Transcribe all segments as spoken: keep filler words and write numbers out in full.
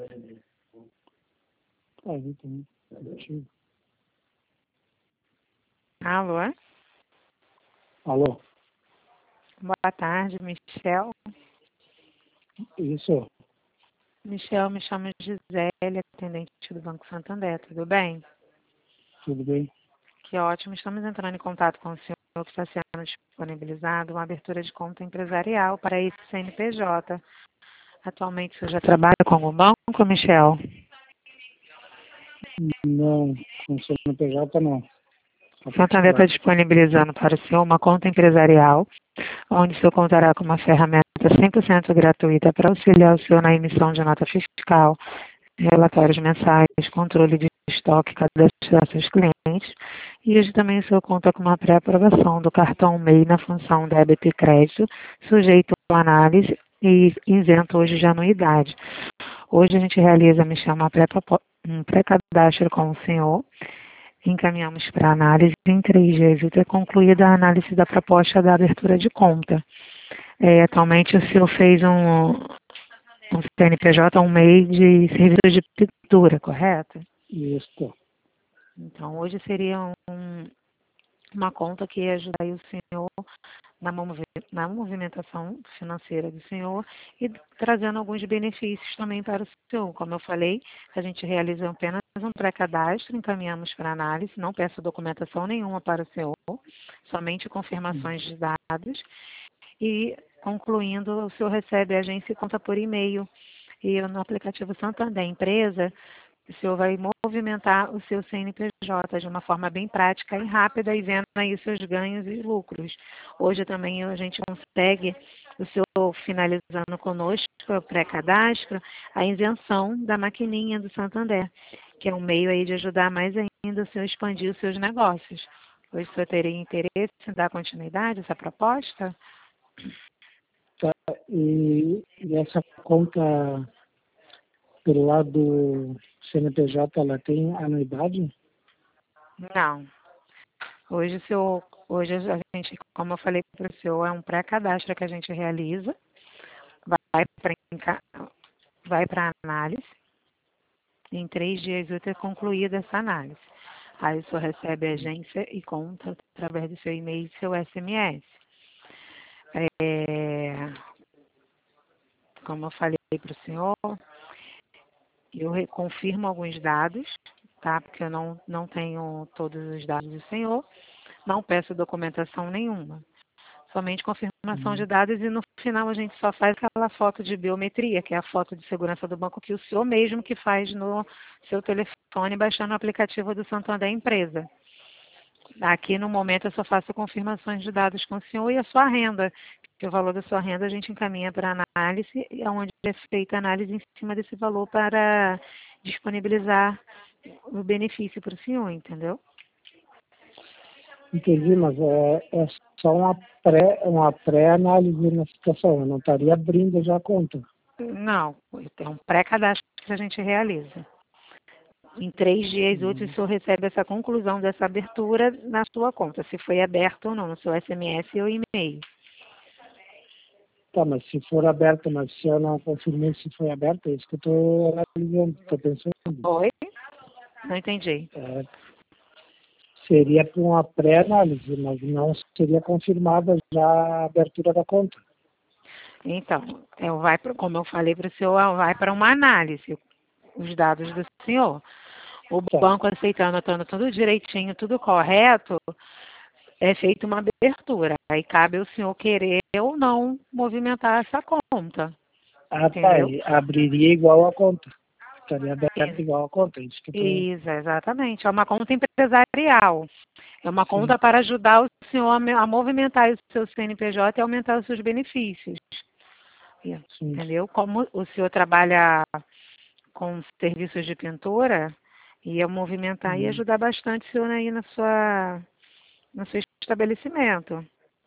Aí tem. Contigo. Alô? Alô? Boa tarde, Michel. Isso. Michel, me chamo Gisele, atendente do Banco Santander, tudo bem? Tudo bem? Que ótimo, estamos entrando em contato com o senhor que está sendo disponibilizado uma abertura de conta empresarial para esse C N P J. Atualmente o senhor já trabalha com algum banco, Michel? Não, com C N P J não. O Santander está disponibilizando para o senhor uma conta empresarial, onde o senhor contará com uma ferramenta cem por cento gratuita para auxiliar o senhor na emissão de nota fiscal, relatórios mensais, controle de estoque, cadastrar seus clientes. E hoje também o senhor conta com uma pré-aprovação do cartão M E I na função débito e crédito, sujeito à análise e isento hoje de anuidade. Hoje a gente realiza, me chama, um pré-cadastro com o senhor. Encaminhamos para análise em três dias e ter concluída a análise da proposta da abertura de conta. É, atualmente o senhor fez um, um C N P J, um M E I de serviços de pintura, correto? Isso. Então, hoje seria um, uma conta que ia ajudar o senhor na, movi na movimentação financeira do senhor e trazendo alguns benefícios também para o senhor. Como eu falei, a gente realiza apenas um pré-cadastro, encaminhamos para análise, não peço documentação nenhuma para o senhor, somente confirmações de dados e, concluindo, o senhor recebe a agência e conta por e-mail. E no aplicativo Santander Empresa, o senhor vai movimentar o seu C N P J de uma forma bem prática e rápida e vendo aí os seus ganhos e lucros. Hoje também a gente consegue, o senhor finalizando conosco o pré-cadastro, a isenção da maquininha do Santander, que é um meio aí de ajudar mais ainda o senhor a expandir os seus negócios. Hoje o senhor teria interesse em dar continuidade a essa proposta? Tá. E, e essa conta pelo lado do C N P J, ela tem anuidade? Não. Hoje, o senhor, hoje a gente, como eu falei para o senhor, é um pré-cadastro que a gente realiza, vai para vai para análise, em três dias úteis concluída essa análise. Aí o senhor recebe a agência e conta através do seu e-mail e seu S M S. É, como eu falei para o senhor, eu confirmo alguns dados, tá? Porque eu não, não tenho todos os dados do senhor, não peço documentação nenhuma. Somente confirmação de dados e no final a gente só faz aquela foto de biometria, que é a foto de segurança do banco que o senhor mesmo que faz no seu telefone baixando o aplicativo do Santander Empresa. Aqui no momento eu só faço confirmações de dados com o senhor e a sua renda, que o valor da sua renda a gente encaminha para análise, onde é feita a análise em cima desse valor para disponibilizar o benefício para o senhor, entendeu? Entendi, mas é, é só uma pré, uma pré-análise na situação, eu não estaria abrindo já a conta. Não, é um pré-cadastro que a gente realiza. Em três dias úteis, o senhor recebe essa conclusão dessa abertura na sua conta, se foi aberto ou não, no seu S M S ou e-mail. Tá, mas se for aberto, mas se eu não confirmei se foi aberto, é isso que eu estou analisando, estou pensando. Oi? Não entendi. É, seria para uma pré-análise, mas não seria confirmada já a abertura da conta. Então, é, vai pro, como eu falei para o senhor, vai para uma análise, os dados do senhor. O Tá. banco aceitando, estando tudo direitinho, tudo correto, é feita uma abertura. Aí cabe ao senhor querer ou não movimentar essa conta. Ah, Entendeu? tá, abriria igual a conta. Estaria aberta igual a conta, é isso que eu tô... Isso, exatamente. É uma conta empresarial. É uma Sim. conta para ajudar o senhor a, a movimentar o seu C N P J e aumentar os seus benefícios. Sim. Entendeu? Como o senhor trabalha com serviços de pintura, ia movimentar Hum. e ajudar bastante o senhor aí na sua, no seu estabelecimento.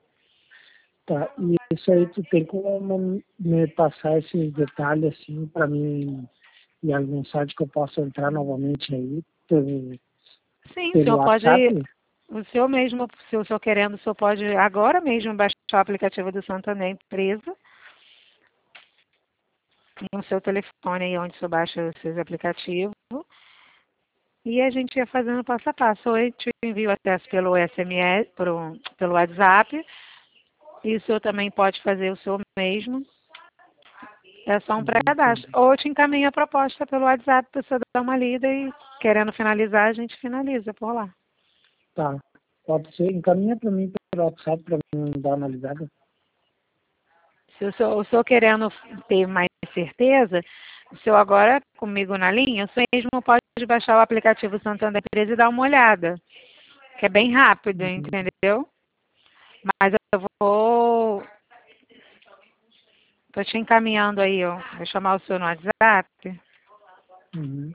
Tá, e isso aí tu tem como me passar esses detalhes assim para mim em algum site que eu possa entrar novamente aí pelo, Sim, o pelo senhor pode, WhatsApp? o senhor mesmo, se o senhor querendo, o senhor pode agora mesmo baixar o aplicativo do Santander Empresa no seu telefone aí onde você baixa os seus aplicativos. E a gente ia fazendo passo a passo. Ou eu te envio o acesso pelo S M S, pro, pelo WhatsApp. E o senhor também pode fazer o seu mesmo. É só um pré-cadastro. Ou eu te encaminho a proposta pelo WhatsApp para você dar uma lida e, querendo finalizar, a gente finaliza por lá. Tá. Pode ser. Encaminha para mim pelo WhatsApp para mim dar uma ligada. Se o senhor, o senhor querendo ter mais certeza, o senhor agora comigo na linha, o senhor mesmo pode baixar o aplicativo Santander Empresa e dar uma olhada. Que é bem rápido, Uhum. entendeu? Mas eu vou... Estou te encaminhando aí, ó. Vou chamar o senhor no WhatsApp. Uhum.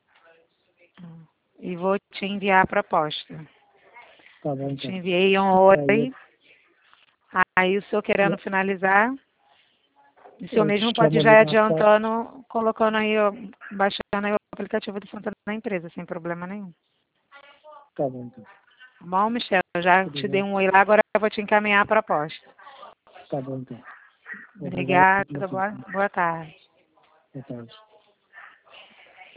E vou te enviar a proposta. Tá bom, Te então. enviei um oi. Aí, Aí o senhor querendo finalizar, o senhor eu mesmo te pode chamo já ali ir mais tarde. adiantando, colocando aí, ó, baixando aí o aplicativo do Santana da empresa, sem problema nenhum. Tá bom, então. Tá bom, Michel? Eu já Tudo te dei bem. um oi lá, agora eu vou te encaminhar a proposta. Tá bom, então. Obrigado pela Obrigada, boa, atenção. boa tarde. Boa tarde.